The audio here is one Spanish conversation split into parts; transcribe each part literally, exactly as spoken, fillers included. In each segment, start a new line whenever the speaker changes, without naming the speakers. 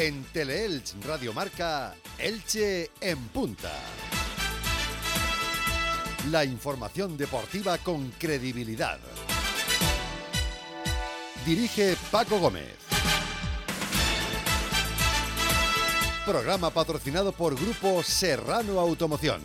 En Teleelch Radio Marca, Elche en punta. La información deportiva con credibilidad. Dirige Paco Gómez. Programa patrocinado por Grupo Serrano Automoción.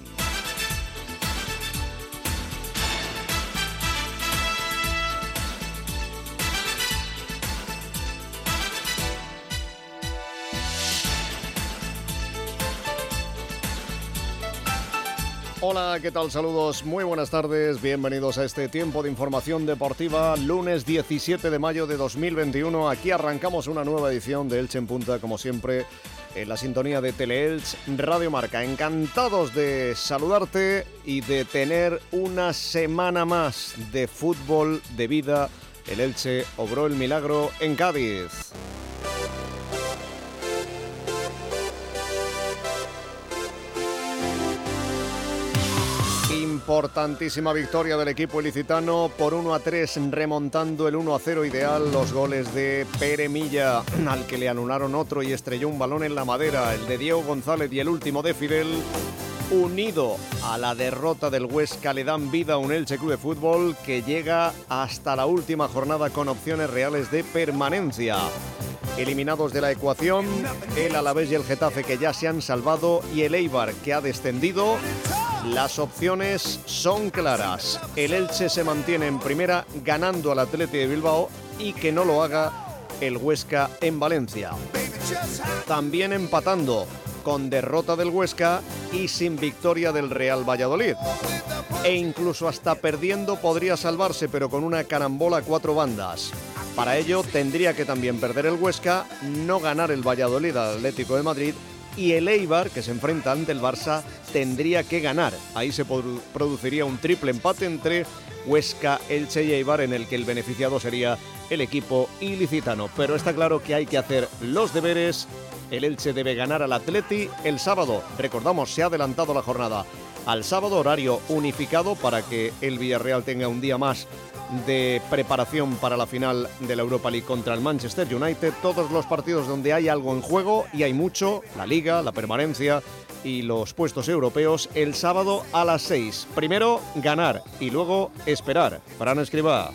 Hola, ¿qué tal? Saludos, muy buenas tardes, bienvenidos a este tiempo de información deportiva, lunes diecisiete de mayo de dos mil veintiuno. Aquí arrancamos una nueva edición de Elche en Punta, como siempre, en la sintonía de Teleelch Radio Marca. Encantados de saludarte y de tener una semana más de fútbol de vida. El Elche obró el milagro en Cádiz. Importantísima victoria del equipo ilicitano por uno a tres, remontando el uno a cero ideal. Los goles de Pere Milla, al que le anularon otro y estrelló un balón en la madera, el de Diego González y el último de Fidel, unido a la derrota del Huesca, le dan vida a un Elche Club de Fútbol que llega hasta la última jornada con opciones reales de permanencia. Eliminados de la ecuación, el Alavés y el Getafe, que ya se han salvado, y el Eibar, que ha descendido. Las opciones son claras. El Elche se mantiene en primera, ganando al Athletic de Bilbao, y que no lo haga el Huesca en Valencia. También empatando, con derrota del Huesca y sin victoria del Real Valladolid. E incluso hasta perdiendo podría salvarse, pero con una carambola a cuatro bandas. Para ello tendría que también perder el Huesca, no ganar el Valladolid al Atlético de Madrid, y el Eibar, que se enfrenta ante el Barça, tendría que ganar. Ahí se produciría un triple empate entre Huesca, Elche y Eibar, en el que el beneficiado sería el equipo ilicitano. Pero está claro que hay que hacer los deberes. El Elche debe ganar al Atleti el sábado. Recordamos, se ha adelantado la jornada al sábado, horario unificado, para que el Villarreal tenga un día más de preparación para la final de la Europa League contra el Manchester United. Todos los partidos donde hay algo en juego, y hay mucho, la Liga, la permanencia y los puestos europeos, el sábado a las seis. Primero ganar y luego esperar. Fran Escribá.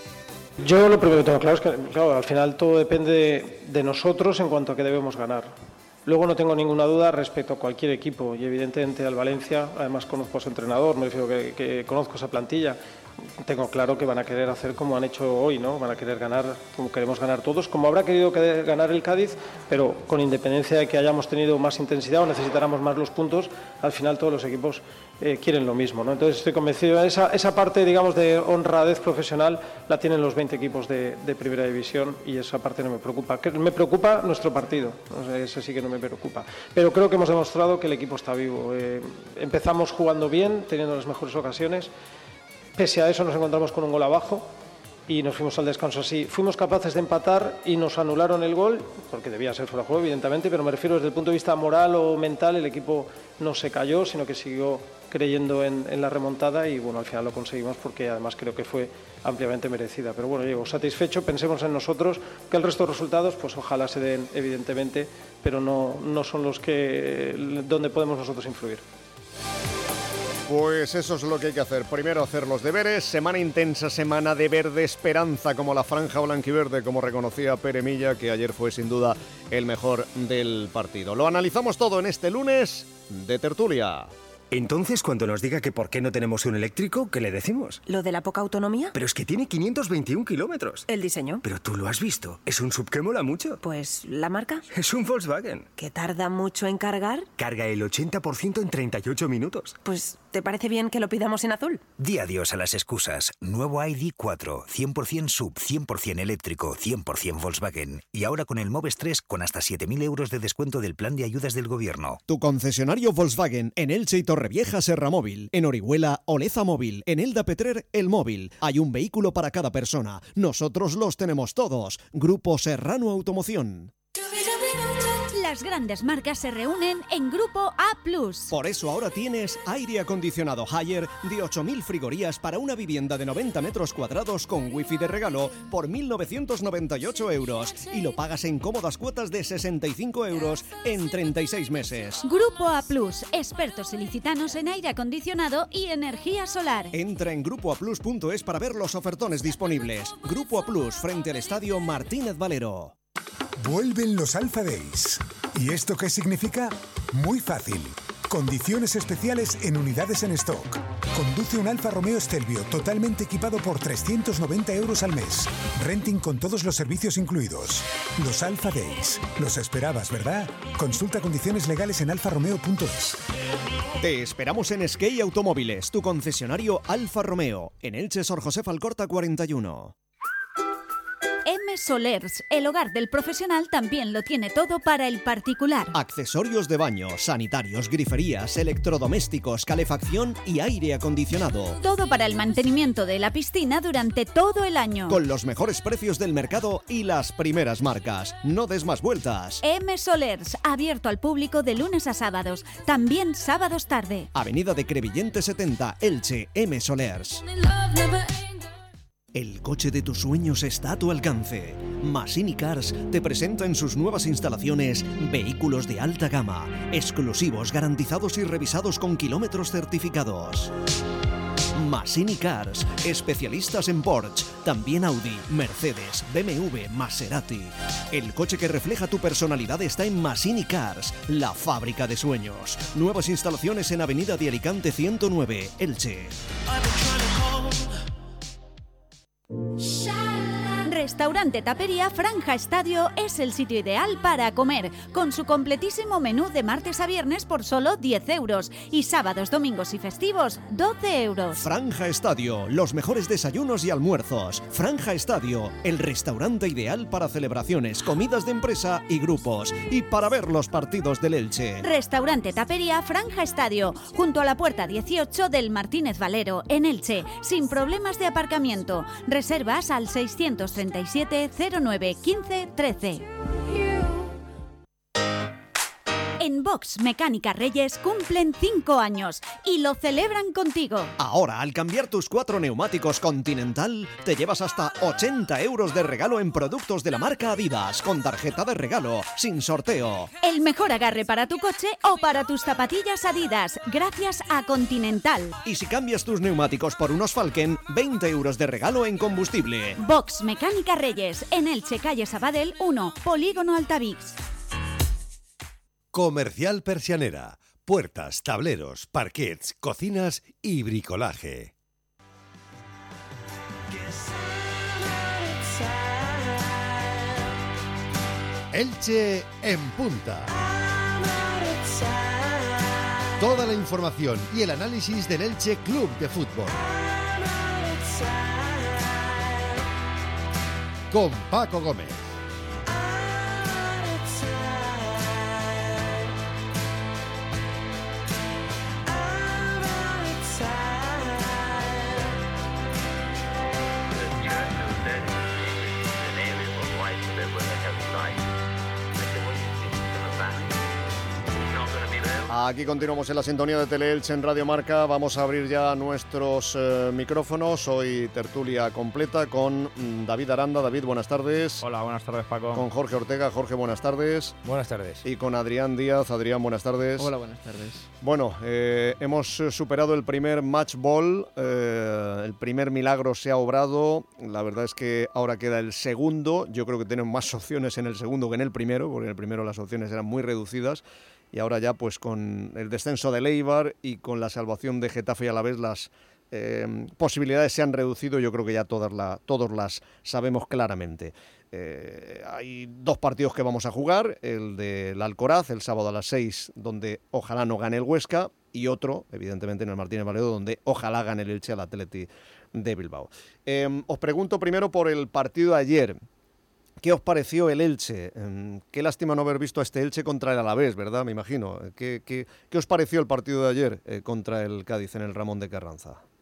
Yo lo primero que tengo claro es que, claro, al final todo depende de, de nosotros en cuanto a que debemos ganar. Luego no tengo ninguna duda respecto a cualquier equipo, y evidentemente al Valencia, además conozco a su entrenador, me refiero que, que conozco esa plantilla. Tengo claro que van a querer hacer como han hecho hoy, ¿no? Van a querer ganar como queremos ganar todos, como habrá querido ganar el Cádiz, pero con independencia de que hayamos tenido más intensidad o necesitáramos más los puntos, al final todos los equipos eh, quieren lo mismo, ¿no? Entonces estoy convencido, esa, esa parte, digamos, de honradez profesional la tienen los veinte equipos de, de Primera División, y esa parte no me preocupa. Me preocupa nuestro partido, o sea, eso sí que no me preocupa. Pero creo que hemos demostrado que el equipo está vivo. Eh, empezamos jugando bien, teniendo las mejores ocasiones. Pese a eso nos encontramos con un gol abajo y nos fuimos al descanso así. Fuimos capaces de empatar y nos anularon el gol, porque debía ser fuera de juego, evidentemente, pero me refiero desde el punto de vista moral o mental, el equipo no se cayó, sino que siguió creyendo en, en la remontada, y bueno, al final lo conseguimos, porque además creo que fue ampliamente merecida. Pero bueno, llego satisfecho, pensemos en nosotros, que el resto de resultados pues ojalá se den, evidentemente, pero no, no son los que donde podemos nosotros influir.
Pues eso es lo que hay que hacer. Primero hacer los deberes. Semana intensa, semana de verde esperanza, como la franja blanquiverde, como reconocía Pere Milla, que ayer fue sin duda el mejor del partido. Lo analizamos todo en este lunes de tertulia.
Entonces, cuando nos diga que por qué no tenemos un eléctrico, ¿qué le decimos?
¿Lo de la poca autonomía?
Pero es que tiene quinientos veintiún kilómetros.
¿El diseño?
Pero tú lo has visto. Es un sub que mola mucho.
Pues, ¿la marca?
Es un Volkswagen.
¿Que tarda mucho en cargar?
Carga el ochenta por ciento en treinta y ocho minutos.
Pues, ¿te parece bien que lo pidamos en azul?
Di adiós a las excusas. Nuevo I D cuatro. cien por ciento sub, cien por ciento eléctrico, cien por ciento Volkswagen. Y ahora con el Moves tres con hasta siete mil euros de descuento del plan de ayudas del gobierno.
Tu concesionario Volkswagen en Elche y Torrevieja Serra Móvil. En Orihuela, Oleza Móvil. En Elda Petrer, El Móvil. Hay un vehículo para cada persona. Nosotros los tenemos todos. Grupo Serrano Automoción.
Las grandes marcas se reúnen en Grupo A plus.
Por eso ahora tienes aire acondicionado Haier de ocho mil frigorías para una vivienda de noventa metros cuadrados con wifi de regalo por mil novecientos noventa y ocho euros y lo pagas en cómodas cuotas de sesenta y cinco euros en treinta y seis meses.
Grupo A plus, expertos ilicitanos en aire acondicionado y energía solar.
Entra en grupo a plus punto es para ver los ofertones disponibles. Grupo A Plus, frente al Estadio Martínez Valero.
Vuelven los Alpha Days. ¿Y esto qué significa? Muy fácil. Condiciones especiales en unidades en stock. Conduce un Alfa Romeo Stelvio totalmente equipado por trescientos noventa euros al mes. Renting con todos los servicios incluidos. Los Alpha Days. Los esperabas, ¿verdad? Consulta condiciones legales en alfa romeo punto es.
Te esperamos en Skate Automóviles, tu concesionario Alfa Romeo, en Elche, Sor José Alcorta cuarenta y uno.
M Solers, el hogar del profesional, también lo tiene todo para el particular.
Accesorios de baño, sanitarios, griferías, electrodomésticos, calefacción y aire acondicionado.
Todo para el mantenimiento de la piscina durante todo el año.
Con los mejores precios del mercado y las primeras marcas. No des más vueltas.
M Solers, abierto al público de lunes a sábados, también sábados tarde.
Avenida de Crevillente setenta, Elche, M Solers. El coche de tus sueños está a tu alcance. Masini Cars te presenta en sus nuevas instalaciones vehículos de alta gama, exclusivos, garantizados y revisados con kilómetros certificados. Masini Cars, especialistas en Porsche, también Audi, Mercedes, B M W, Maserati. El coche que refleja tu personalidad está en Masini Cars, la fábrica de sueños. Nuevas instalaciones en Avenida de Alicante ciento nueve, Elche.
Restaurante Tapería Franja Estadio es el sitio ideal para comer, con su completísimo menú de martes a viernes por solo diez euros y sábados, domingos y festivos doce euros.
Franja Estadio, los mejores desayunos y almuerzos. Franja Estadio, el restaurante ideal para celebraciones, comidas de empresa y grupos, y para ver los partidos del Elche.
Restaurante Tapería Franja Estadio, junto a la puerta dieciocho del Martínez Valero, en Elche, sin problemas de aparcamiento. Reservas al seiscientos treinta y siete cero nueve quince trece. En Box Mecánica Reyes cumplen cinco años y lo celebran contigo.
Ahora, al cambiar tus cuatro neumáticos Continental, te llevas hasta ochenta euros de regalo en productos de la marca Adidas, con tarjeta de regalo, sin sorteo.
El mejor agarre para tu coche o para tus zapatillas Adidas, gracias a Continental.
Y si cambias tus neumáticos por unos Falken, veinte euros de regalo en combustible.
Box Mecánica Reyes, en Elche, calle Sabadell uno, Polígono Altavix.
Comercial Persianera. Puertas, tableros, parquets, cocinas y bricolaje. Elche en punta. Toda la información y el análisis del Elche Club de Fútbol. Con Paco Gómez.
Aquí continuamos en la sintonía de Teleelche en Radio Marca. Vamos a abrir ya nuestros eh, micrófonos. Hoy tertulia completa con mm, David Aranda. David, buenas tardes.
Hola, buenas tardes, Paco.
Con Jorge Ortega. Jorge, buenas tardes.
Buenas tardes.
Y con Adrián Díaz. Adrián, buenas tardes.
Hola, buenas tardes.
Bueno, eh, hemos superado el primer match ball. Eh, el primer milagro se ha obrado. La verdad es que ahora queda el segundo. Yo creo que tenemos más opciones en el segundo que en el primero, porque en el primero las opciones eran muy reducidas. Y ahora ya pues con el descenso de Eibar y con la salvación de Getafe y Alavés las eh, posibilidades se han reducido. Yo creo que ya todas la, todos las sabemos claramente. Eh, hay dos partidos que vamos a jugar, el del Alcoraz el sábado a las seis, donde ojalá no gane el Huesca, y otro, evidentemente, en el Martínez Valero, donde ojalá gane el Elche al Atleti de Bilbao. Eh, os pregunto primero por el partido de ayer. ¿Qué os pareció el Elche? Qué lástima no haber visto a este Elche contra el Alavés, ¿verdad? Me imagino. ¿Qué, qué, qué os pareció el partido de ayer eh, contra el Cádiz en el Ramón de Carranza?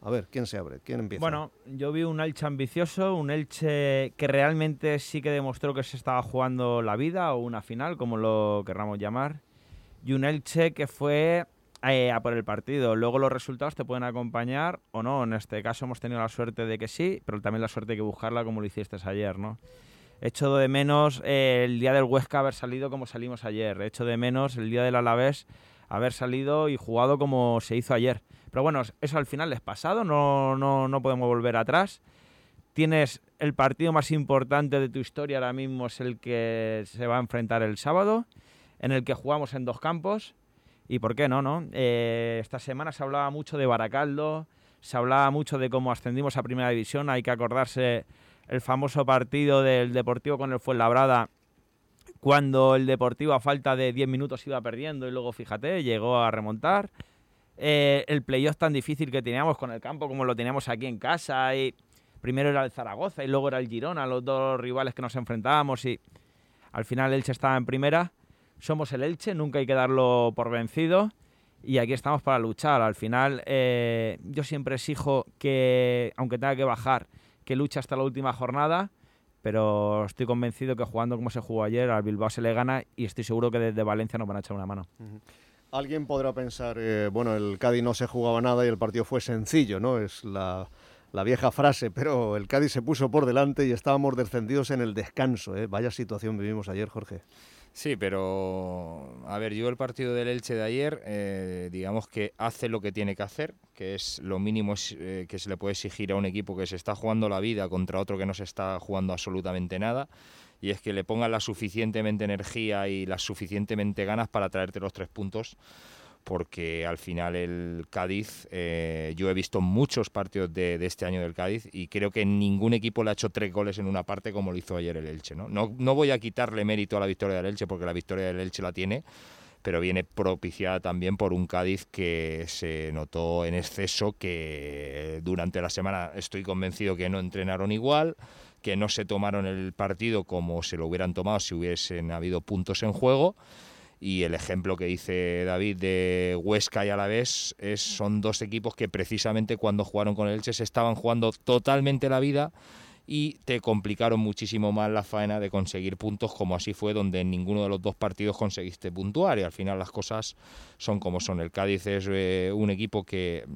A ver, ¿quién se abre? ¿Quién empieza?
Bueno, yo vi un Elche ambicioso, un Elche que realmente sí que demostró que se estaba jugando la vida o una final, como lo querramos llamar, y un Elche que fue eh, a por el partido. Luego los resultados te pueden acompañar o no. En este caso hemos tenido la suerte de que sí, pero también la suerte de que buscarla como lo hiciste ayer, ¿no? Echo de menos eh, el día del Huesca haber salido como salimos ayer. Echo de menos el día del Alavés haber salido y jugado como se hizo ayer. Pero bueno, eso al final es pasado, no, no, no podemos volver atrás. Tienes el partido más importante de tu historia ahora mismo, es el que se va a enfrentar el sábado, en el que jugamos en dos campos. ¿Y por qué no, no? Eh, esta semana se hablaba mucho de Baracaldo, se hablaba mucho de cómo ascendimos a Primera División. Hay que acordarse el famoso partido del Deportivo con el Fuenlabrada, cuando el Deportivo a falta de diez minutos iba perdiendo y luego, fíjate, llegó a remontar. Eh, el playoff tan difícil que teníamos con el campo como lo teníamos aquí en casa, y primero era el Zaragoza y luego era el Girona, los dos rivales que nos enfrentábamos, y al final Elche estaba en primera. Somos el Elche, nunca hay que darlo por vencido y aquí estamos para luchar. Al final eh, yo siempre exijo que, aunque tenga que bajar, que luche hasta la última jornada, pero estoy convencido que jugando como se jugó ayer al Bilbao se le gana, y estoy seguro que desde Valencia nos van a echar una mano.
Uh-huh. Alguien podrá pensar, eh, bueno, el Cádiz no se jugaba nada y el partido fue sencillo, ¿no? Es la, la vieja frase, pero el Cádiz se puso por delante y estábamos descendidos en el descanso, ¿eh? Vaya situación vivimos ayer, Jorge.
Sí, pero a ver, yo el partido del Elche de ayer, eh, digamos que hace lo que tiene que hacer, que es lo mínimo eh, que se le puede exigir a un equipo que se está jugando la vida contra otro que no se está jugando absolutamente nada, y es que le pongan la suficientemente energía y las suficientemente ganas para traerte los tres puntos, porque al final el Cádiz, eh, yo he visto muchos partidos de, de este año del Cádiz y creo que ningún equipo le ha hecho tres goles en una parte como lo hizo ayer el Elche, ¿no? No, no voy a quitarle mérito a la victoria del Elche, porque la victoria del Elche la tiene, pero viene propiciada también por un Cádiz que se notó en exceso, que durante la semana estoy convencido que no entrenaron igual, que no se tomaron el partido como se lo hubieran tomado si hubiesen habido puntos en juego. Y el ejemplo que dice David de Huesca y Alavés es, son dos equipos que precisamente cuando jugaron con el Elche se estaban jugando totalmente la vida y te complicaron muchísimo más la faena de conseguir puntos, como así fue, donde en ninguno de los dos partidos conseguiste puntuar, y al final las cosas son como son. El Cádiz es eh, un equipo que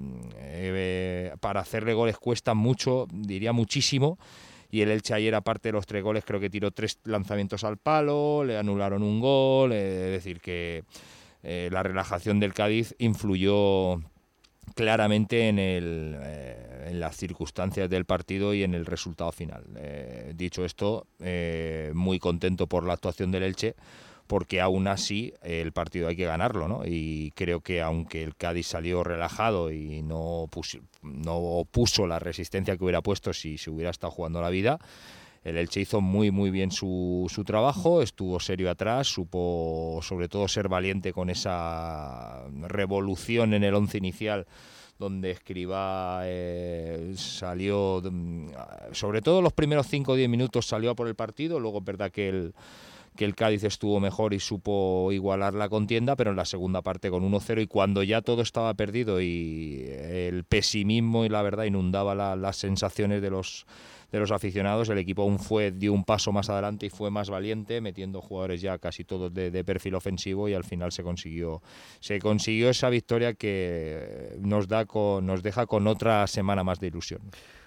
eh, para hacerle goles cuesta mucho, diría muchísimo. Y el Elche ayer, aparte de los tres goles, creo que tiró tres lanzamientos al palo, le anularon un gol, eh, es decir, que eh, la relajación del Cádiz influyó claramente en, el, eh, en las circunstancias del partido y en el resultado final. Eh, dicho esto, eh, muy contento por la actuación del Elche, porque aún así el partido hay que ganarlo, ¿no? Y creo que aunque el Cádiz salió relajado y no puso, no puso la resistencia que hubiera puesto si se hubiera estado jugando la vida, el Elche hizo muy muy bien su, su trabajo, estuvo serio atrás, supo sobre todo ser valiente con esa revolución en el once inicial, donde Escribá eh, salió, sobre todo los primeros cinco o diez minutos salió a por el partido, luego es verdad que el que el Cádiz estuvo mejor y supo igualar la contienda, pero en la segunda parte con uno cero, y cuando ya todo estaba perdido y el pesimismo y la verdad inundaba la, las sensaciones de los de los aficionados, el equipo aún fue dio un paso más adelante y fue más valiente, metiendo jugadores ya casi todos de, de perfil ofensivo, y al final se consiguió se consiguió esa victoria que nos da con, nos deja con otra semana más de ilusión.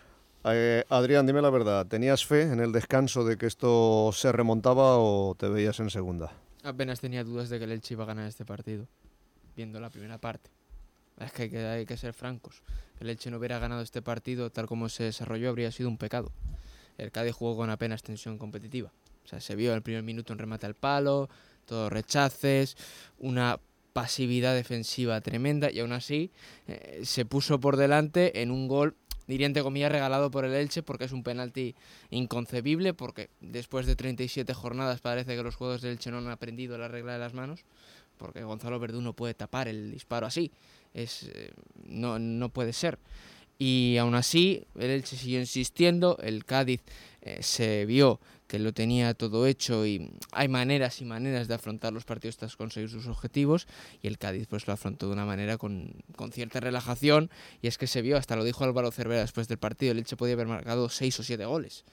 Eh, Adrián, dime la verdad, ¿tenías fe en el descanso de que esto se remontaba o te veías en segunda?
Apenas tenía dudas de que el Elche iba a ganar este partido, viendo la primera parte. Es que hay que, hay que ser francos. Que el Elche no hubiera ganado este partido tal como se desarrolló habría sido un pecado. El Cádiz jugó con apenas tensión competitiva. O sea, se vio en el primer minuto un remate al palo, todos rechaces, una pasividad defensiva tremenda, y aún así eh, se puso por delante en un gol, diría entre comillas, regalado por el Elche, porque es un penalti inconcebible, porque después de treinta y siete jornadas parece que los jugadores del Elche no han aprendido la regla de las manos, porque Gonzalo Verdú no puede tapar el disparo así, es eh, no, no puede ser. Y aún así, el Elche siguió insistiendo, el Cádiz eh, se vio que lo tenía todo hecho y hay maneras y maneras de afrontar los partidos tras conseguir sus objetivos, y el Cádiz pues lo afrontó de una manera con, con cierta relajación, y es que se vio, hasta lo dijo Álvaro Cervera después del partido, el Elche podía haber marcado seis o siete goles.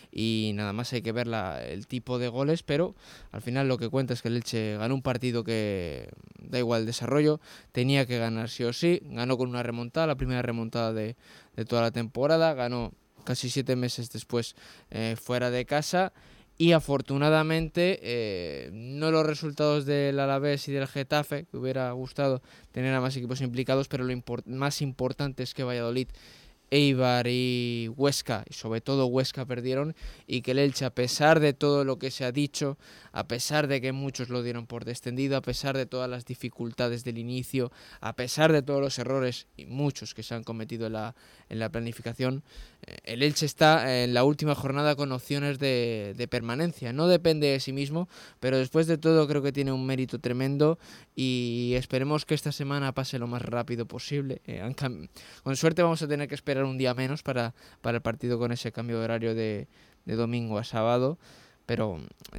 Y nada más hay que ver la, el tipo de goles, pero al final lo que cuenta es que el Elche ganó un partido que, da igual el desarrollo, tenía que ganar sí o sí, ganó con una remontada, la primera remontada de, de toda la temporada, ganó casi siete meses después eh, fuera de casa, y afortunadamente eh, no los resultados del Alavés y del Getafe, que hubiera gustado tener a más equipos implicados, pero lo import- más importante es que Valladolid, Eibar y Huesca, y sobre todo Huesca, perdieron, y que el Elche, a pesar de todo lo que se ha dicho, a pesar de que muchos lo dieron por descendido, a pesar de todas las dificultades del inicio, a pesar de todos los errores, y muchos que se han cometido en la, en la planificación, eh, el Elche está en la última jornada con opciones de, de permanencia. No depende de sí mismo, pero después de todo creo que tiene un mérito tremendo, y esperemos que esta semana pase lo más rápido posible. Eh, han cam- con suerte vamos a tener que esperar un día menos para, para el partido, con ese cambio de horario de, de domingo a sábado, pero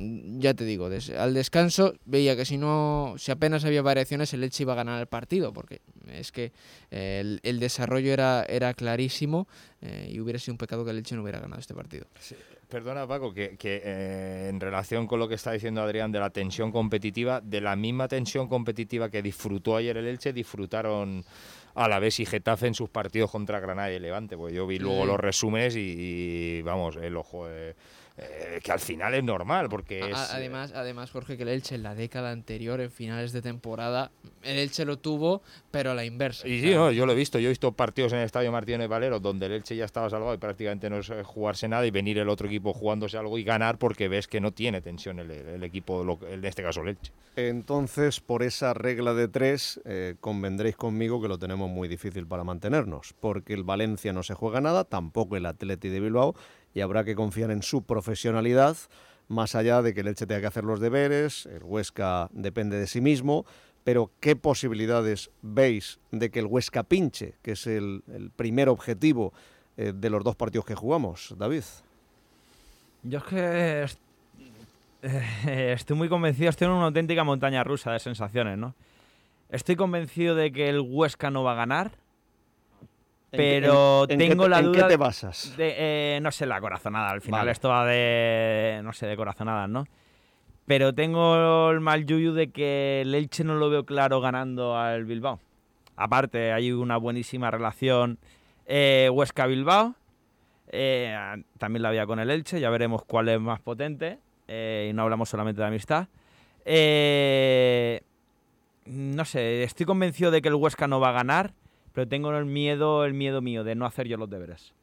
ya te digo, des, al descanso veía que si no, si apenas había variaciones, el Elche iba a ganar el partido, porque es que eh, el, el desarrollo era, era clarísimo, eh, y hubiera sido un pecado que el Elche no hubiera ganado este partido.
Sí. Perdona, Paco, que, que eh, en relación con lo que está diciendo Adrián de la tensión competitiva, de la misma tensión competitiva que disfrutó ayer el Elche, disfrutaron Alavés y Getafe en sus partidos contra Granada y Levante. Pues yo vi luego sí. los resúmenes y, y vamos, el ojo... Eh, Eh, que al final es normal, porque es...
Además, además, Jorge, que el Elche en la década anterior, en finales de temporada, el Elche lo tuvo, pero a la inversa.
Y sí, no, yo lo he visto, yo he visto partidos en el Estadio Martínez Valero donde el Elche ya estaba salvado y prácticamente no es jugarse nada, y venir el otro equipo jugándose algo y ganar, porque ves que no tiene tensión el, el equipo, en este caso el Elche.
Entonces, por esa regla de tres, eh, convendréis conmigo que lo tenemos muy difícil para mantenernos, porque el Valencia no se juega nada, tampoco el Atleti de Bilbao, y habrá que confiar en su profesionalidad, más allá de que el Elche tenga que hacer los deberes, el Huesca depende de sí mismo, pero ¿qué posibilidades veis de que el Huesca pinche, que es el, el primer objetivo eh, de los dos partidos que jugamos, David?
Yo es que est- eh, estoy muy convencido, estoy en una auténtica montaña rusa de sensaciones, ¿no? Estoy convencido de que el Huesca no va a ganar, pero
¿En, en,
tengo
en
la
qué,
duda...
¿En qué te basas?
De, eh, no sé, la corazonada. Al final
vale.
esto va de... no sé, de corazonadas, ¿no? Pero tengo el mal yuyu de que el Elche no lo veo claro ganando al Bilbao. Aparte, hay una buenísima relación eh, Huesca-Bilbao. Eh, también la había con el Elche, ya veremos cuál es más potente. Eh, y no hablamos solamente de amistad. Eh, no sé, estoy convencido de que el Huesca no va a ganar, pero tengo el miedo, el miedo mío de no hacer yo los deberes.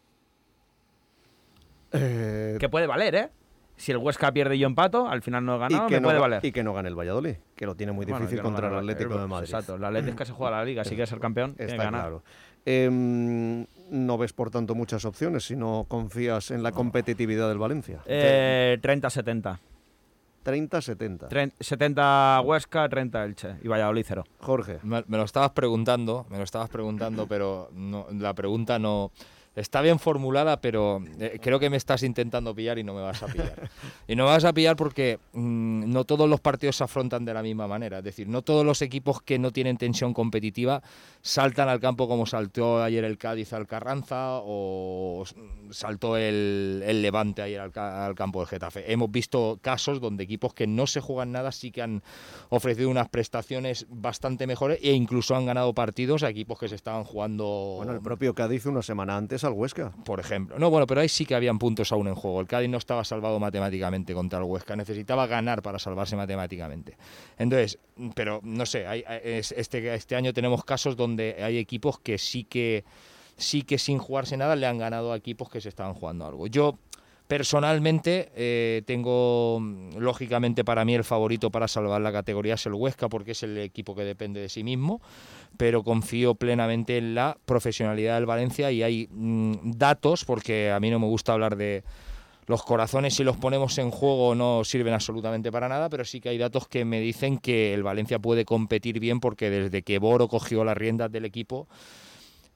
Eh...
Que puede valer, ¿eh? Si el Huesca pierde y yo empato, al final no he ganado, me
no,
puede valer.
Y que no gane el Valladolid, que lo tiene muy difícil bueno, contra no el Atlético el, de Madrid.
Exacto, el Atlético es que se juega la Liga, si quiere ser campeón,
Está
tiene que ganar.
Claro. Eh, no ves, por tanto, muchas opciones si no confías en la competitividad del Valencia.
Eh, treinta setenta.
treinta setenta.
setenta Huesca, treinta Elche y Valladolid cero.
Jorge.
Me, me lo estabas preguntando, me lo estabas preguntando, pero no, la pregunta no... Está bien formulada, pero eh, creo que me estás intentando pillar y no me vas a pillar. Y no me vas a pillar porque mmm, no todos los partidos se afrontan de la misma manera. Es decir, no todos los equipos que no tienen tensión competitiva saltan al campo como saltó ayer el Cádiz al Carranza o saltó el, el Levante ayer al, al campo del Getafe. Hemos visto casos donde equipos que no se juegan nada sí que han ofrecido unas prestaciones bastante mejores e incluso han ganado partidos a equipos que se estaban jugando...
Bueno, el propio Cádiz una semana antes al Huesca.
Por ejemplo. No, bueno, pero ahí sí que habían puntos aún en juego. El Cádiz no estaba salvado matemáticamente contra el Huesca. Necesitaba ganar para salvarse matemáticamente. Entonces, pero no sé, hay, este, este año tenemos casos donde hay equipos que sí que sí que sin jugarse nada le han ganado a equipos que se estaban jugando algo. Yo personalmente eh, tengo, lógicamente para mí el favorito para salvar la categoría es el Huesca porque es el equipo que depende de sí mismo, pero confío plenamente en la profesionalidad del Valencia y hay mmm, datos, porque a mí no me gusta hablar de los corazones, si los ponemos en juego no sirven absolutamente para nada, pero sí que hay datos que me dicen que el Valencia puede competir bien porque desde que Boro cogió las riendas del equipo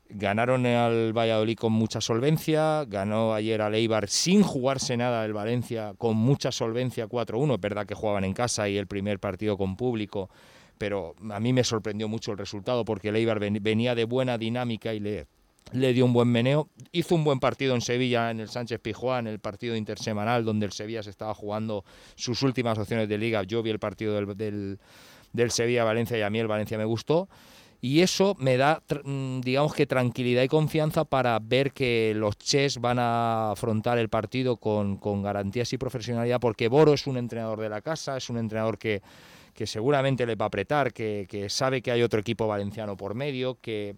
Ganaron al Valladolid con mucha solvencia, ganó ayer al Eibar sin jugarse nada el Valencia con mucha solvencia cuatro uno, es verdad que jugaban en casa y el primer partido con público, pero a mí me sorprendió mucho el resultado porque el Eibar venía de buena dinámica y le, le dio un buen meneo. Hizo un buen partido en Sevilla, en el Sánchez Pizjuán, en el partido intersemanal donde el Sevilla se estaba jugando sus últimas opciones de liga. Yo vi el partido del, del, del Sevilla-Valencia y a mí el Valencia me gustó. Y eso me da, digamos que tranquilidad y confianza para ver que los Ches van a afrontar el partido con, con garantías y profesionalidad, porque Boro es un entrenador de la casa, es un entrenador que, que seguramente les va a apretar, que, que sabe que hay otro equipo valenciano por medio, que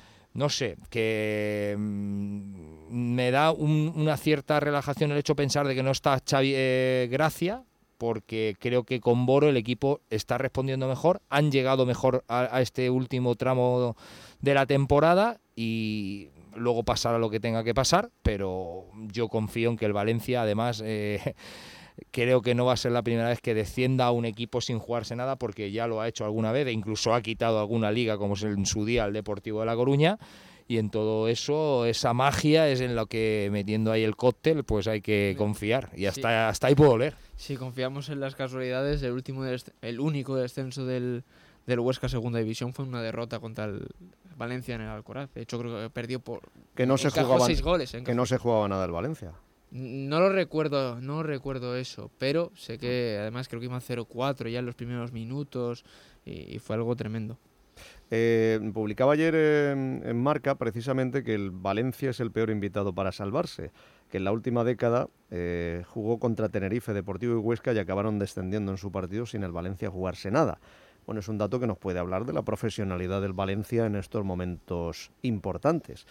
no sé, que mmm, me da un, una cierta relajación el hecho de pensar de que no está Xavi eh, Gracia, porque creo que con Boro el equipo está respondiendo mejor, han llegado mejor a, a este último tramo de la temporada y luego pasará lo que tenga que pasar, pero yo confío en que el Valencia, además, eh, creo que no va a ser la primera vez que descienda a un equipo sin jugarse nada, porque ya lo ha hecho alguna vez e incluso ha quitado alguna liga, como es en su día el Deportivo de La Coruña. Y en todo eso, esa magia es en lo que, metiendo ahí el cóctel, pues hay que confiar. Y hasta, sí. hasta ahí puedo leer.
Si confiamos en las casualidades, el último el único descenso del, del Huesca Segunda División fue una derrota contra el Valencia en el Alcoraz. De hecho, creo que perdió por...
Que no se jugaban,
seis goles.
Que no se jugaba nada el Valencia.
No lo recuerdo, no recuerdo eso, pero sé que además creo que iban cero cuatro ya en los primeros minutos y, y fue algo tremendo.
Eh, publicaba ayer en, en Marca precisamente que el Valencia es el peor invitado para salvarse, que en la última década eh, jugó contra Tenerife, Deportivo y Huesca y acabaron descendiendo en su partido sin el Valencia jugarse nada. Bueno, es un dato que nos puede hablar de la profesionalidad del Valencia en estos momentos importantes.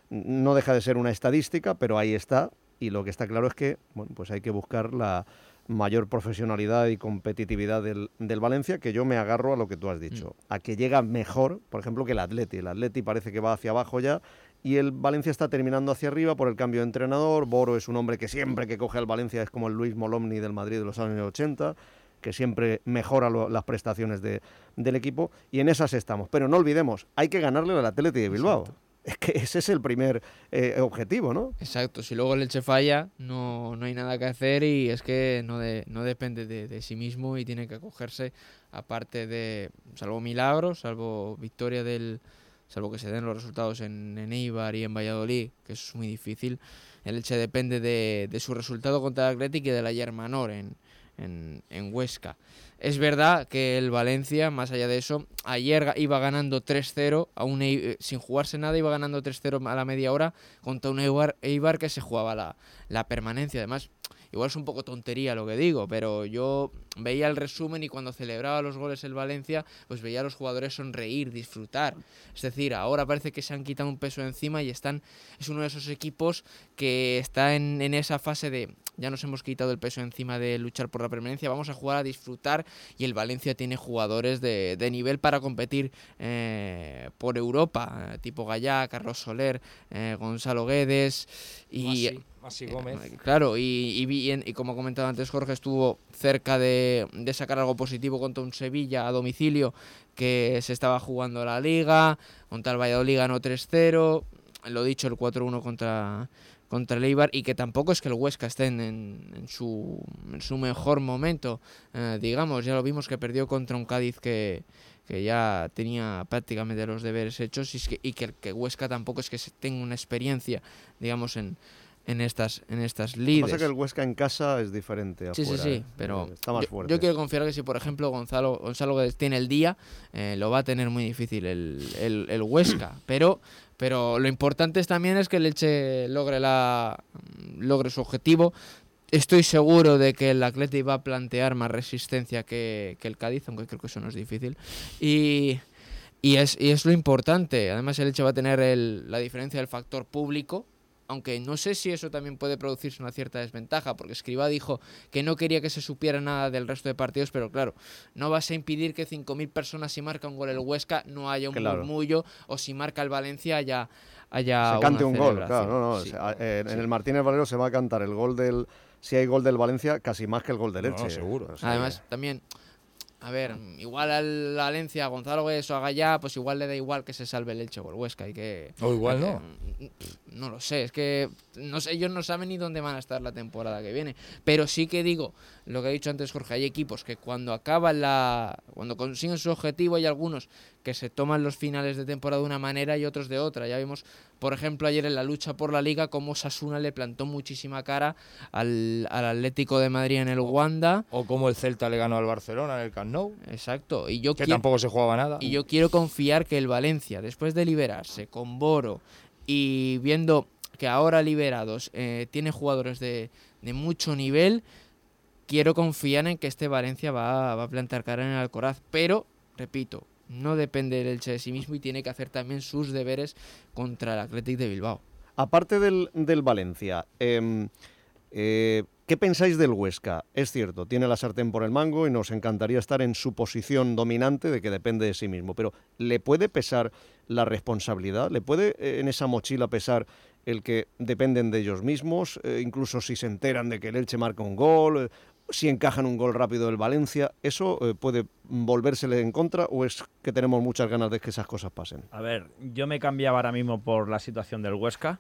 No deja de ser una estadística, pero ahí está, y lo que está claro es que bueno, pues hay que buscar la mayor profesionalidad y competitividad del, del Valencia, que yo me agarro a lo que tú has dicho, mm. a que llega mejor, por ejemplo, que el Atleti. El Atleti parece que va hacia abajo ya y el Valencia está terminando hacia arriba por el cambio de entrenador. Boro es un hombre que siempre que coge al Valencia es como el Luis Molomni del Madrid de los años ochenta, que siempre mejora lo, las prestaciones de, del equipo, y en esas estamos. Pero no olvidemos, hay que ganarle al Atleti de Bilbao. Exacto. Es que ese es el primer eh, objetivo, ¿no?
Exacto, si luego el Elche falla, no, no hay nada que hacer y es que no, de, no depende de, de sí mismo y tiene que acogerse, aparte de, salvo milagros, salvo victoria del, salvo que se den los resultados en, en Eibar y en Valladolid, que eso es muy difícil, el Elche depende de, de su resultado contra el Athletic y de la Germanor en, en, en Huesca. Es verdad que el Valencia, más allá de eso, ayer iba ganando tres cero, a un Eibar, sin jugarse nada, iba ganando tres cero a la media hora contra un Eibar, Eibar que se jugaba la, la permanencia. Además, igual es un poco tontería lo que digo, pero yo veía el resumen y cuando celebraba los goles el Valencia, pues veía a los jugadores sonreír, disfrutar. Es decir, ahora parece que se han quitado un peso encima y están es uno de esos equipos que está en, en esa fase de ya nos hemos quitado el peso encima de luchar por la permanencia, vamos a jugar a disfrutar, y el Valencia tiene jugadores de, de nivel para competir eh, por Europa, tipo Gallá, Carlos Soler, eh, Gonzalo Guedes y...
Masi, Masi Gómez.
Eh, claro, y, y, y, y como comentaba antes Jorge, estuvo cerca de, de sacar algo positivo contra un Sevilla a domicilio que se estaba jugando la Liga, contra el Valladolid ganó tres cero, lo dicho, el cuatro uno contra... contra el Eibar, y que tampoco es que el Huesca esté en, en, en, su, en su mejor momento, eh, digamos, ya lo vimos que perdió contra un Cádiz que, que ya tenía prácticamente los deberes hechos, y, es que, y que el que Huesca tampoco es que tenga una experiencia, digamos, en, en estas en estas lides.
Lo que pasa es que el Huesca en casa es diferente afuera,
sí, sí, sí,
eh,
pero
está más
yo,
fuerte.
yo quiero confiar que si, por ejemplo, Gonzalo Gonzalo tiene el día, eh, lo va a tener muy difícil el, el, el Huesca, pero... Pero lo importante es también es que el Elche logre, la, logre su objetivo. Estoy seguro de que el Athletic va a plantear más resistencia que, que el Cádiz, aunque creo que eso no es difícil. Y, y, es, y es lo importante. Además, el Elche va a tener el, la diferencia del factor público, aunque no sé si eso también puede producirse una cierta desventaja, porque Escribá dijo que no quería que se supiera nada del resto de partidos, pero claro, no vas a impedir que cinco mil personas, si marca un gol el Huesca, no haya un claro. murmullo, o si marca el Valencia haya, haya
se cante un gol, claro, no, no,
sí,
o sea, eh,
sí.
En el Martínez Valero se va a cantar el gol del, si hay gol del Valencia, casi más que el gol del Elche.
No, no, seguro.
O sea, además, también... A ver, igual al Valencia, a Gonzalo Guedes o a Gallá, pues igual le da igual que se salve el Elche o el Huesca y que...
O igual
que,
no.
No lo sé, es que no sé, ellos no saben ni dónde van a estar la temporada que viene. Pero sí que digo, lo que ha dicho antes Jorge, hay equipos que cuando acaban la... cuando consiguen su objetivo hay algunos que se toman los finales de temporada de una manera y otros de otra. Ya vimos, por ejemplo, ayer en la lucha por la Liga cómo Osasuna le plantó muchísima cara al, al Atlético de Madrid en el Wanda.
O como el Celta le ganó al Barcelona en el Camp Nou.
Exacto. Y yo
que
quiero,
tampoco se jugaba nada.
Y yo quiero confiar que el Valencia, después de liberarse con Boro y viendo que ahora liberados eh, tiene jugadores de, de mucho nivel, quiero confiar en que este Valencia va, va a plantar cara en el Alcoraz. Pero, repito, no depende del Elche de sí mismo y tiene que hacer también sus deberes contra el Athletic de Bilbao.
Aparte del, del Valencia, eh, eh, ¿qué pensáis del Huesca? Es cierto, tiene la sartén por el mango y nos encantaría estar en su posición dominante de que depende de sí mismo, pero ¿le puede pesar la responsabilidad? ¿Le puede eh, en esa mochila pesar el que dependen de ellos mismos? Eh, incluso si se enteran de que el Elche marca un gol... Eh, si encajan un gol rápido del Valencia, ¿eso eh, puede volvérsele en contra o es que tenemos muchas ganas de que esas cosas pasen?
A ver, yo me cambiaba ahora mismo por la situación del Huesca,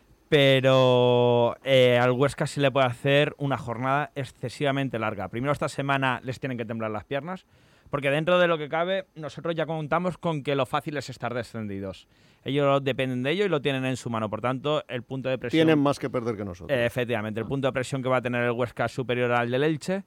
pero eh, al Huesca sí le puede hacer una jornada excesivamente larga. Primero esta semana les tienen que temblar las piernas, porque dentro de lo que cabe nosotros ya contamos con que lo fácil es estar descendidos. Ellos dependen de ello y lo tienen en su mano, por tanto el punto de presión...
Tienen más que perder que nosotros.
Eh, efectivamente, el punto de presión que va a tener el Huesca es superior al del Elche.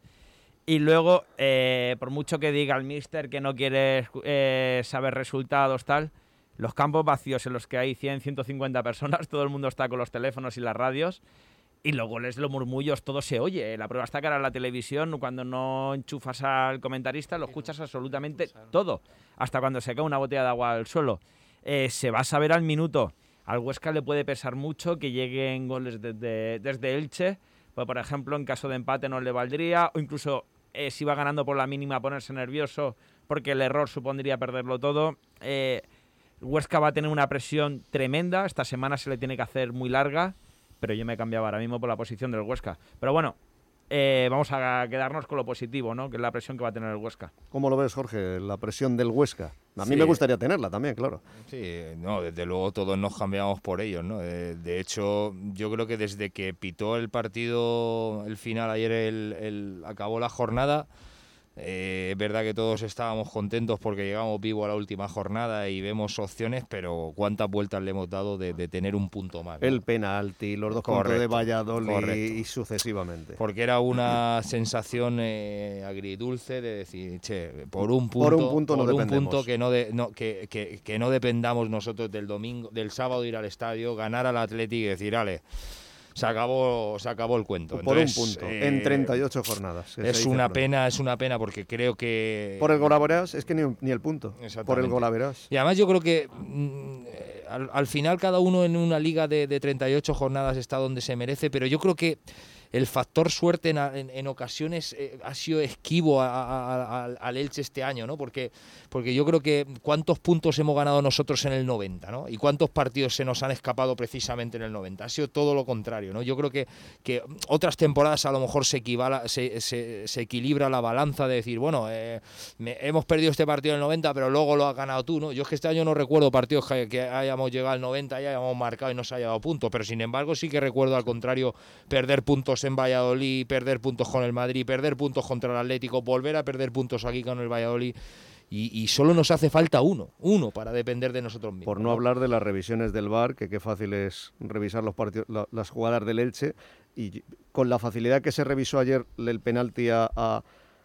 Y luego, eh, por mucho que diga el míster que no quiere eh, saber resultados, tal, los campos vacíos en los que hay cien, ciento cincuenta personas, todo el mundo está con los teléfonos y las radios, y los goles, los murmullos, todo se oye. La prueba está cara en la televisión, cuando no enchufas al comentarista, lo escuchas absolutamente todo, hasta cuando se cae una botella de agua al suelo. Eh, se va a saber al minuto. Al Huesca le puede pesar mucho que lleguen goles desde, desde Elche, pues por ejemplo, en caso de empate no le valdría, o incluso eh, si va ganando por la mínima ponerse nervioso, porque el error supondría perderlo todo. Eh, Huesca va a tener una presión tremenda, esta semana se le tiene que hacer muy larga, pero yo me cambiaba ahora mismo por la posición del Huesca. Pero bueno, eh, vamos a quedarnos con lo positivo, ¿no? Que es la presión que va a tener el Huesca.
¿Cómo lo ves, Jorge, la presión del Huesca? A mí
Sí.
me gustaría tenerla también, claro.
Sí, no, desde luego todos nos cambiamos por ellos, ¿no? De, de hecho, yo creo que desde que pitó el partido, el final ayer, el, el, acabó la jornada, eh, es verdad que todos estábamos contentos porque llegamos vivos a la última jornada y vemos opciones, pero cuántas vueltas le hemos dado de, de tener un punto más, ¿no?
El penalti, los dos puntos de Valladolid
correcto.
y sucesivamente.
Porque era una sensación eh, agridulce de decir, che, por un punto,
Por un punto no
por un
dependemos.
punto que no de, no, que, que, que no dependamos nosotros del domingo, del sábado ir al estadio, ganar al Athletic y decir, ale, se acabó, se acabó el cuento.
Por
Entonces,
un punto,
eh,
en treinta y ocho jornadas. que se
Es
dice
una
pronto.
pena, es una pena porque creo que...
Por el golaveras, es que ni, ni el punto. Por el
Exactamente.
golaveras.
Y además yo creo que mm, eh, al, al final cada uno en una liga de, de treinta y ocho jornadas está donde se merece, pero yo creo que el factor suerte en, en, en ocasiones eh, ha sido esquivo a, a, a, al Elche este año, ¿no? Porque, porque yo creo que cuántos puntos hemos ganado nosotros en el noventa, ¿no? Y cuántos partidos se nos han escapado precisamente en el noventa. Ha sido todo lo contrario, ¿no? Yo creo que, que otras temporadas a lo mejor se, equivala, se, se, se equilibra la balanza de decir, bueno, eh, me, hemos perdido este partido en el noventa, pero luego lo has ganado tú, ¿no? Yo es que este año no recuerdo partidos que, que hayamos llegado al noventa y hayamos marcado y no se haya dado puntos, pero sin embargo sí que recuerdo al contrario perder puntos en Valladolid, perder puntos con el Madrid, perder puntos contra el Atlético, volver a perder puntos aquí con el Valladolid y, y solo nos hace falta uno, uno para depender de nosotros mismos.
Por no hablar de las revisiones del V A R, que qué fácil es revisar los partidos, la, las jugadas del Elche, y con la facilidad que se revisó ayer el penalti a, a,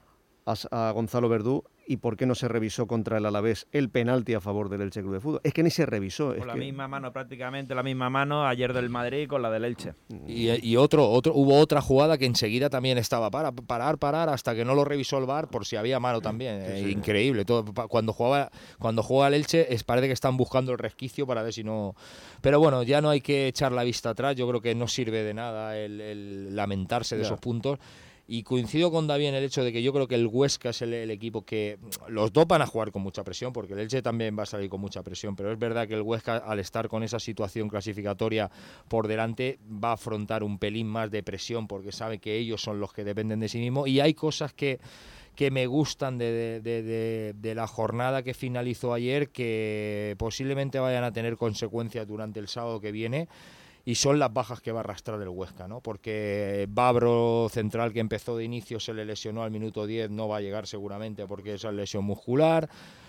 a Gonzalo Verdú, y por qué no se revisó contra el Alavés el penalti a favor del Elche Club de Fútbol. Es que ni se revisó.
Con
es
la
que...
misma mano, prácticamente la misma mano, ayer del Madrid con la del Elche.
Y, y otro, otro, hubo otra jugada que enseguida también estaba para parar, parar, hasta que no lo revisó el V A R por si había mano también.
Sí,
eh,
sí.
Increíble. Todo, cuando jugaba, cuando juega el Elche, es, parece que están buscando el resquicio para ver si no. Pero bueno, ya no hay que echar la vista atrás. Yo creo que no sirve de nada el, el lamentarse de
Ya.
esos puntos. Y coincido con David en el hecho de que yo creo que el Huesca es el, el equipo que los dos van a jugar con mucha presión, porque el Elche también va a salir con mucha presión, pero es verdad que el Huesca, al estar con esa situación clasificatoria por delante, va a afrontar un pelín más de presión, porque sabe que ellos son los que dependen de sí mismos, y hay cosas que que me gustan de, de, de, de, de la jornada que finalizó ayer, que posiblemente vayan a tener consecuencias durante el sábado que viene, y son las bajas que va a arrastrar el Huesca, ¿no? Porque Babro, central, que empezó de inicio, se le lesionó al minuto diez, no va a llegar seguramente porque esa lesión muscular.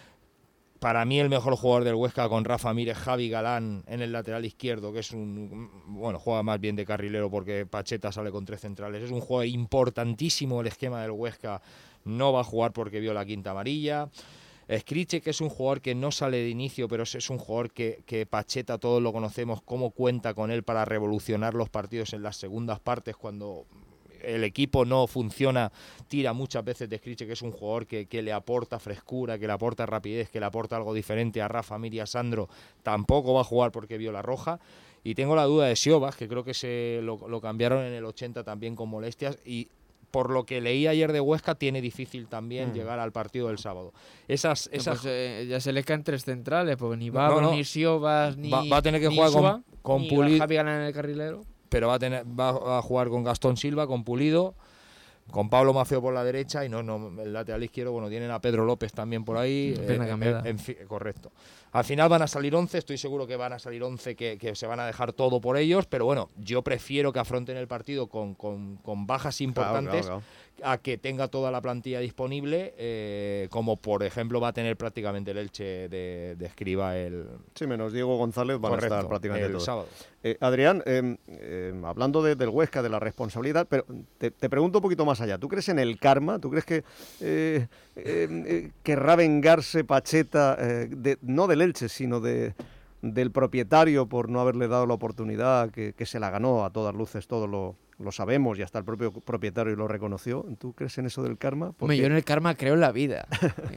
Para mí el mejor jugador del Huesca con Rafa Mírez, Javi Galán en el lateral izquierdo, que es un, bueno, juega más bien de carrilero porque Pacheta sale con tres centrales, es un jugador importantísimo el esquema del Huesca, no va a jugar porque vio la quinta amarilla. Skriche, que es un jugador que no sale de inicio, pero es un jugador que, que Pacheta todos lo conocemos, cómo cuenta con él para revolucionar los partidos en las segundas partes cuando el equipo no funciona, tira muchas veces de Skriche, que es un jugador que, que le aporta frescura, que le aporta rapidez, que le aporta algo diferente a Rafa Mir y a Sandro. Tampoco va a jugar porque vio la roja. Y tengo la duda de Siobas, que creo que se lo, lo cambiaron en el ochenta también con molestias, y por lo que leí ayer de Huesca tiene difícil también mm. llegar al partido del sábado. Esas, esas...
No, pues, eh, ya se le caen tres centrales, porque ni Babro, no, no. ni Siobas, ni
va, va a tener que
ni
jugar
Isua,
con, con
ni
Pulido,
Javi Galán en el carrilero.
Pero va a tener va a jugar con Gastón Silva, con Pulido, con Pablo Mafeo por la derecha, y no, no el lateral izquierdo, bueno, tienen a Pedro López también por ahí.
Pena
eh,
cambiada.
En fin, correcto. Al final van a salir once, estoy seguro que van a salir once que, que se van a dejar todo por ellos, pero bueno, yo prefiero que afronten el partido con, con, con bajas importantes, claro, claro, claro. a que tenga toda la plantilla disponible, eh, como por ejemplo va a tener prácticamente el Elche de, de Escriba el...
Sí, menos Diego González van
correcto,
a estar prácticamente
el
todos.
sábado.
Eh, Adrián, eh, eh, hablando de, del Huesca, de la responsabilidad, pero te, te pregunto un poquito más allá. ¿Tú crees en el karma? ¿Tú crees que eh, eh, eh, querrá vengarse Pacheta, eh, de, no del Elche, sino de, del propietario por no haberle dado la oportunidad, que, que se la ganó a todas luces, todo lo, lo sabemos, y hasta el propio propietario lo reconoció? ¿Tú crees en eso del karma? Porque...
Hombre, yo en el karma creo en la vida,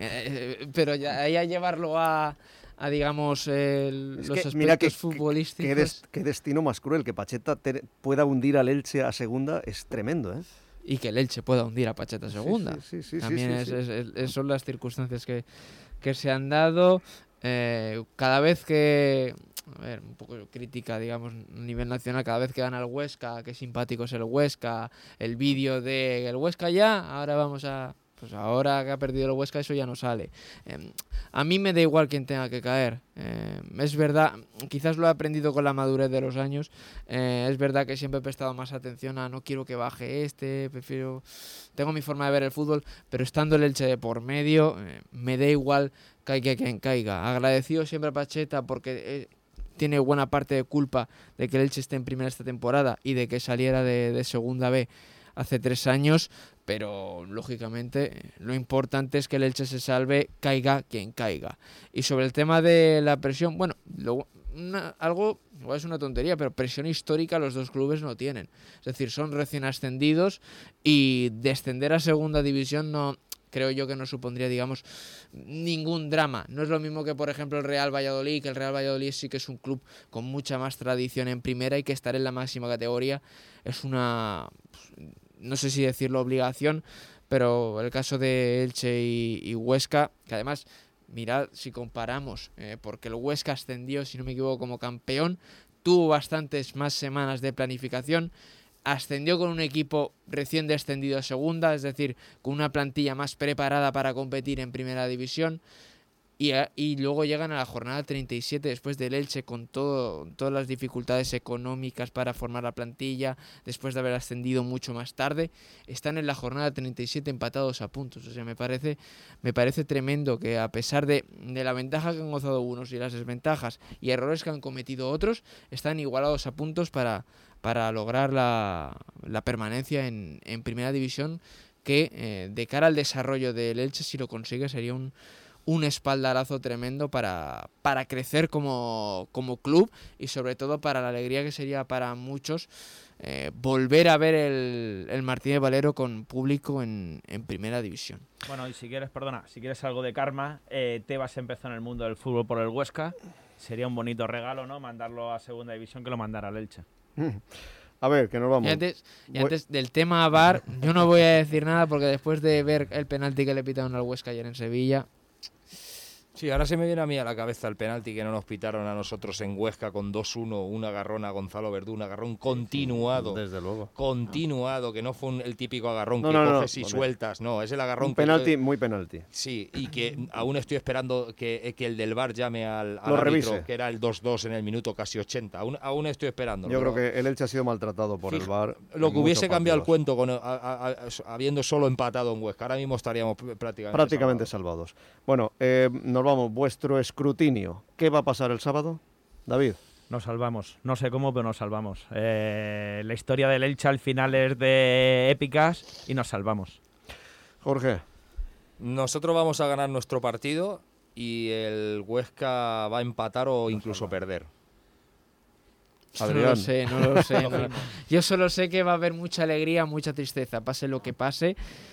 eh, pero ya ahí a llevarlo a... a digamos el, los
que,
aspectos
mira que,
futbolísticos.
Qué, des, qué destino más cruel, que Pacheta te, pueda hundir al Elche a segunda es tremendo, ¿eh?
Y que el Elche pueda hundir a Pacheta a segunda.
Sí, sí, sí,
También
sí, sí,
es,
sí.
Es, es, son las circunstancias que, que se han dado. Eh, cada vez que, a ver, un poco crítica, digamos, a nivel nacional, cada vez que gana el Huesca, qué simpático es el Huesca, el vídeo de el Huesca ya, ahora vamos a... Pues ahora que ha perdido el Huesca eso ya no sale. Eh, a mí me da igual quien tenga que caer. Eh, es verdad, quizás lo he aprendido con la madurez de los años. Eh, es verdad que siempre he prestado más atención a no quiero que baje este, prefiero... Tengo mi forma de ver el fútbol, pero estando el Elche de por medio, eh, me da igual caiga quien caiga. Agradecido siempre a Pacheta porque... Eh, tiene buena parte de culpa de que el Elche esté en primera esta temporada y de que saliera de, de segunda B hace tres años, pero lógicamente lo importante es que el Elche se salve, caiga quien caiga. Y sobre el tema de la presión, bueno, lo, una, algo, igual es una tontería, pero presión histórica los dos clubes no tienen. Es decir, son recién ascendidos y descender a segunda división no... creo yo que no supondría, digamos, ningún drama. No es lo mismo que, por ejemplo, el Real Valladolid, que el Real Valladolid sí que es un club con mucha más tradición en primera y que estar en la máxima categoría es una, no sé si decirlo obligación, pero el caso de Elche y, y Huesca, que además, mirad si comparamos, eh, porque el Huesca ascendió, si no me equivoco, como campeón, tuvo bastantes más semanas de planificación, ascendió con un equipo recién descendido a segunda, es decir, con una plantilla más preparada para competir en primera división, y, a, y luego llegan a la jornada treinta y siete después del Elche con todo, todas las dificultades económicas para formar la plantilla, después de haber ascendido mucho más tarde, están en la jornada treinta y siete empatados a puntos. O sea, me parece, me parece tremendo que a pesar de, de la ventaja que han gozado unos y las desventajas y errores que han cometido otros, están igualados a puntos para... para lograr la, la permanencia en, en primera división, que eh, de cara al desarrollo del Elche, si lo consigue, sería un, un espaldarazo tremendo para, para crecer como, como club y sobre todo para la alegría que sería para muchos eh, volver a ver el, el Martínez Valero con público en, en primera división.
Bueno, y si quieres, perdona, si quieres algo de karma, eh, Tebas empezó en el mundo del fútbol por el Huesca, sería un bonito regalo, ¿no?, mandarlo a segunda división que lo mandara al Elche.
A ver, que nos vamos.
Y antes, y antes del tema V A R, yo no voy a decir nada porque después de ver el penalti que le pitaron al Huesca ayer en Sevilla,
Sí, ahora se me viene a mí a la cabeza el penalti que no nos pitaron a nosotros en Huesca con dos uno, un agarrón a Gonzalo Verdú, un agarrón continuado.
Desde luego.
Continuado, que no fue un, el típico agarrón
no,
que
no,
coges
no,
y
no,
sueltas, no, es el agarrón
un
que...
penalti, muy penalti.
Sí, y que aún estoy esperando que, que el del V A R llame al, al
Lo
árbitro,
revise.
que era el dos dos en el minuto casi ochenta, aún, aún estoy esperando.
Yo creo que el Elche ha sido maltratado por
Fija,
el V A R.
Lo que hubiese cambiado el
partidos.
cuento con, a, a, a, habiendo solo empatado en Huesca, ahora mismo estaríamos prácticamente
Prácticamente salvados. salvados. Bueno, eh, nos vamos, vuestro escrutinio. ¿Qué va a pasar el sábado, David?
Nos salvamos. No sé cómo, pero nos salvamos. Eh, la historia del Elche al final es de épicas y nos salvamos.
Jorge.
Nosotros vamos a ganar nuestro partido y el Huesca va a empatar o incluso salva. perder.
Adrián.
No lo sé, no lo sé. no. Yo solo sé que va a haber mucha alegría, mucha tristeza, pase lo que pase.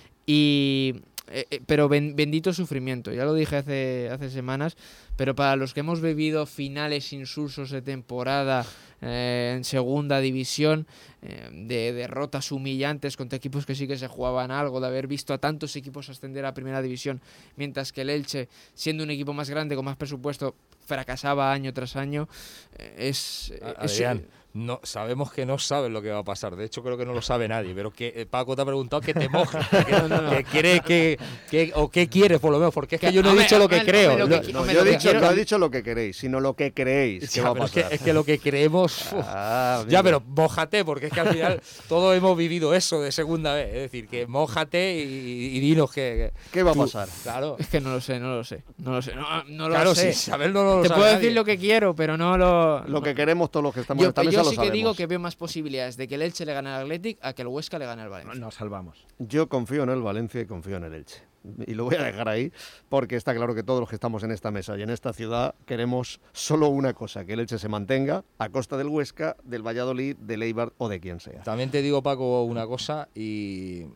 Y... Eh, eh, pero ben, bendito sufrimiento, ya lo dije hace, hace semanas, pero para los que hemos vivido finales insulsos de temporada eh, en segunda división, eh, de derrotas humillantes contra equipos que sí que se jugaban algo, de haber visto a tantos equipos ascender a primera división, mientras que el Elche, siendo un equipo más grande, con más presupuesto, fracasaba año tras año, eh, es...
Adrián,
es
no, sabemos que no sabes lo que va a pasar. De hecho, creo que no lo sabe nadie. Pero que eh, Paco te ha preguntado que te mojes. Que, no, no, no. que quiere que, que o qué quieres, por lo menos. Porque es que, que yo no he dicho lo que hombre, creo.
Lo que, no, no, yo he dicho, no he dicho lo que queréis, sino lo que creéis que
ya,
va a pasar.
Es que, es que lo que creemos. Ah, ya, pero mójate, porque es que al final todos hemos vivido eso de segunda vez. Es decir, que mójate y, y dinos que, que.
¿Qué va a pasar?
Claro.
Es que no lo sé, no lo sé. No lo sé. No, no lo
claro,
sé.
Sin saberlo no lo
Te
sabe
puedo
nadie.
decir lo que quiero, pero no lo.
Lo
no.
que queremos todos los que estamos
yo,
en esta mesa
yo
lo
sí
sabemos.
que digo que veo más posibilidades de que el Elche le gane al Athletic a que el Huesca le gane al Valencia.
Nos salvamos.
Yo confío en el Valencia y confío en el Elche. Y lo voy a dejar ahí porque está claro que todos los que estamos en esta mesa y en esta ciudad queremos solo una cosa, que el Elche se mantenga a costa del Huesca, del Valladolid, del Eibar o de quien sea.
También te digo, Paco, una cosa y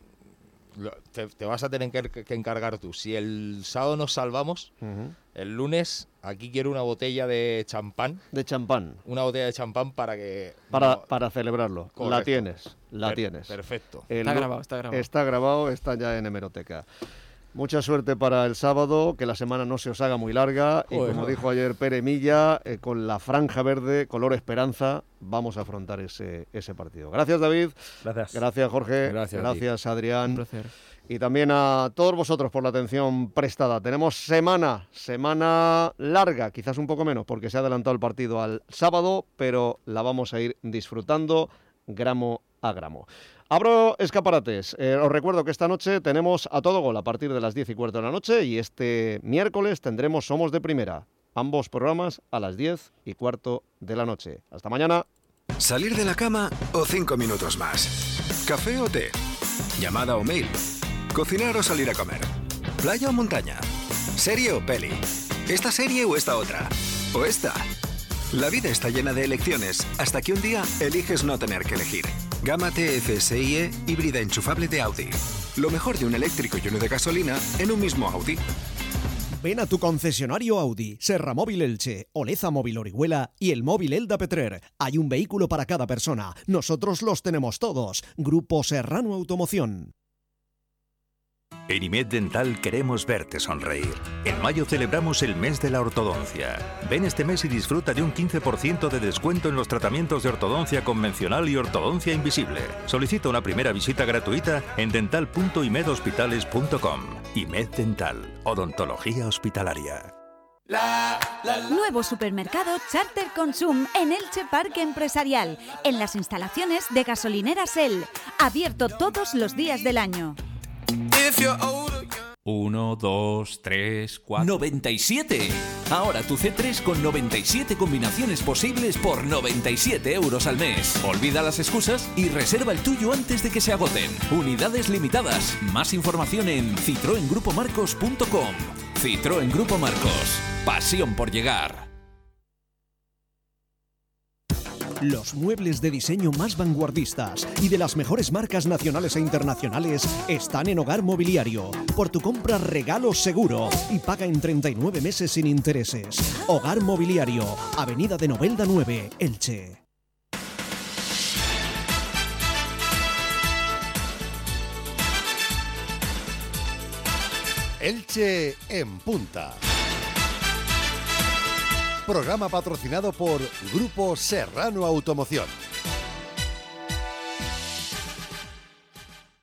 te, te vas a tener que, que encargar tú. Si el sábado nos salvamos, uh-huh. el lunes aquí quiero una botella de champán.
De champán.
Una botella de champán para que...
Para,
no,
para celebrarlo.
correcto.
La tienes, la
per,
tienes.
Perfecto.
El,
está grabado, está grabado.
Está grabado, está ya en hemeroteca. Mucha suerte para el sábado, que la semana no se os haga muy larga. Joder, y como no. dijo ayer Pere Milla, eh, con la franja verde, color esperanza, vamos a afrontar ese, ese partido. Gracias, David.
Gracias.
Gracias, Jorge.
Gracias,
Gracias Adrián.
Un placer.
Y también a todos vosotros por la atención prestada. Tenemos semana, semana larga, quizás un poco menos, porque se ha adelantado el partido al sábado, pero la vamos a ir disfrutando gramo a gramo. Abro escaparates. Eh, os recuerdo que esta noche tenemos A Todo Gol a partir de las diez y cuarto de la noche y este miércoles tendremos Somos de Primera. Ambos programas a las diez y cuarto de la noche. Hasta mañana.
¿Salir de la cama o cinco minutos más? ¿Café o té? ¿Llamada o mail? ¿Cocinar o salir a comer? ¿Playa o montaña? ¿Serie o peli? ¿Esta serie o esta otra? ¿O esta? La vida está llena de elecciones hasta que un día eliges no tener que elegir. Gama T F S I E híbrida enchufable de Audi. Lo mejor de un eléctrico y uno de gasolina en un mismo Audi.
Ven a tu concesionario Audi, Serra Móvil Elche, Oleza Móvil Orihuela y el Móvil Elda Petrer. Hay un vehículo para cada persona. Nosotros los tenemos todos. Grupo Serrano Automoción.
En I M E D Dental queremos verte sonreír. En mayo celebramos el mes de la ortodoncia. Ven este mes y disfruta de un quince por ciento de descuento en los tratamientos de ortodoncia convencional y ortodoncia invisible. Solicita una primera visita gratuita en dental punto i med hospitales punto com. I M E D Dental, odontología hospitalaria.
La, la, la. Nuevo supermercado Charter Consum en Elche Parque Empresarial, en las instalaciones de gasolineras El, abierto todos los días del año.
uno, dos, tres, cuatro... ¡noventa y siete! Ahora tu C tres con noventa y siete combinaciones posibles por noventa y siete euros al mes. Olvida las excusas y reserva el tuyo antes de que se agoten. Unidades limitadas. Más información en citroen grupo marcos punto com. Citroën Grupo Marcos. Pasión por llegar.
Los muebles de diseño más vanguardistas y de las mejores marcas nacionales e internacionales están en Hogar Mobiliario. Por tu compra regalo seguro y paga en treinta y nueve meses sin intereses. Hogar Mobiliario, Avenida de Novelda nueve, Elche.
Elche en punta. Programa patrocinado por Grupo Serrano Automoción.